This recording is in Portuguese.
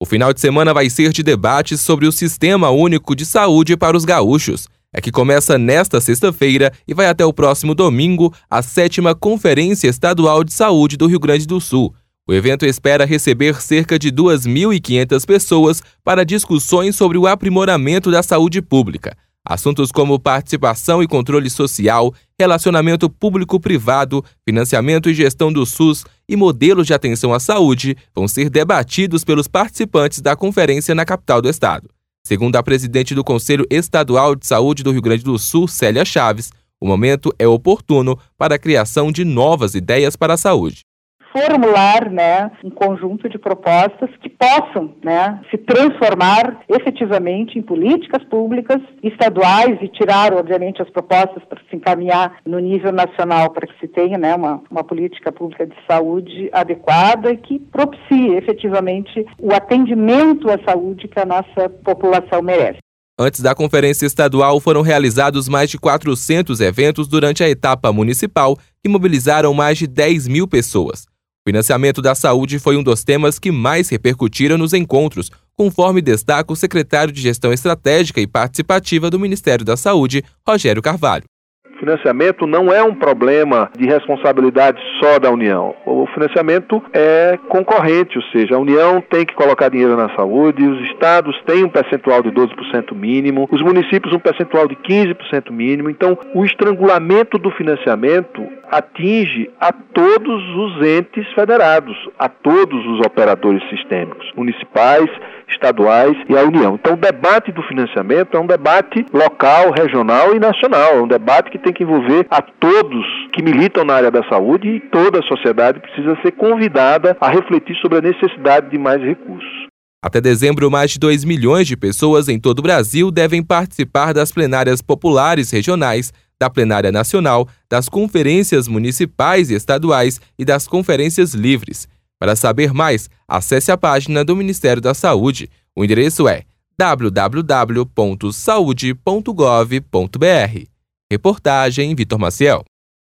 O final de semana vai ser de debates sobre o Sistema Único de Saúde para os gaúchos. É que começa nesta sexta-feira e vai até o próximo domingo a 7ª Conferência Estadual de Saúde do Rio Grande do Sul. O evento espera receber cerca de 2.500 pessoas para discussões sobre o aprimoramento da saúde pública. Assuntos como participação e controle social, relacionamento público-privado, financiamento e gestão do SUS e modelos de atenção à saúde vão ser debatidos pelos participantes da conferência na capital do estado. Segundo a presidente do Conselho Estadual de Saúde do Rio Grande do Sul, Célia Chaves, o momento é oportuno para a criação de novas ideias para a saúde. Formular, um conjunto de propostas que possam, se transformar efetivamente em políticas públicas estaduais e tirar, obviamente, as propostas para se encaminhar no nível nacional para que se tenha, uma política pública de saúde adequada e que propicie efetivamente o atendimento à saúde que a nossa população merece. Antes da conferência estadual, foram realizados mais de 400 eventos durante a etapa municipal, que mobilizaram mais de 10.000 pessoas. O financiamento da saúde foi um dos temas que mais repercutiram nos encontros, conforme destaca o secretário de Gestão Estratégica e Participativa do Ministério da Saúde, Rogério Carvalho. O financiamento não é um problema de responsabilidade só da União. O financiamento é concorrente, ou seja, a União tem que colocar dinheiro na saúde, os estados têm um percentual de 12% mínimo, os municípios um percentual de 15% mínimo. Então, o estrangulamento do financiamento atinge a todos os entes federados, a todos os operadores sistêmicos, municipais, estaduais e a União. Então, o debate do financiamento é um debate local, regional e nacional. É um debate que tem que envolver a todos que militam na área da saúde e toda a sociedade precisa ser convidada a refletir sobre a necessidade de mais recursos. Até dezembro, mais de 2 milhões de pessoas em todo o Brasil devem participar das plenárias populares regionais, da plenária nacional, das conferências municipais e estaduais e das conferências livres. Para saber mais, acesse a página do Ministério da Saúde. O endereço é www.saude.gov.br. Reportagem Vitor Maciel.